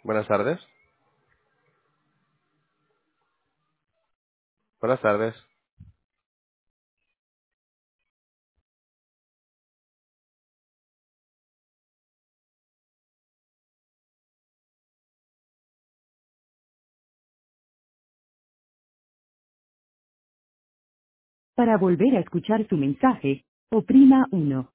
Buenas tardes. Buenas tardes. Para volver a escuchar su mensaje, oprima 1.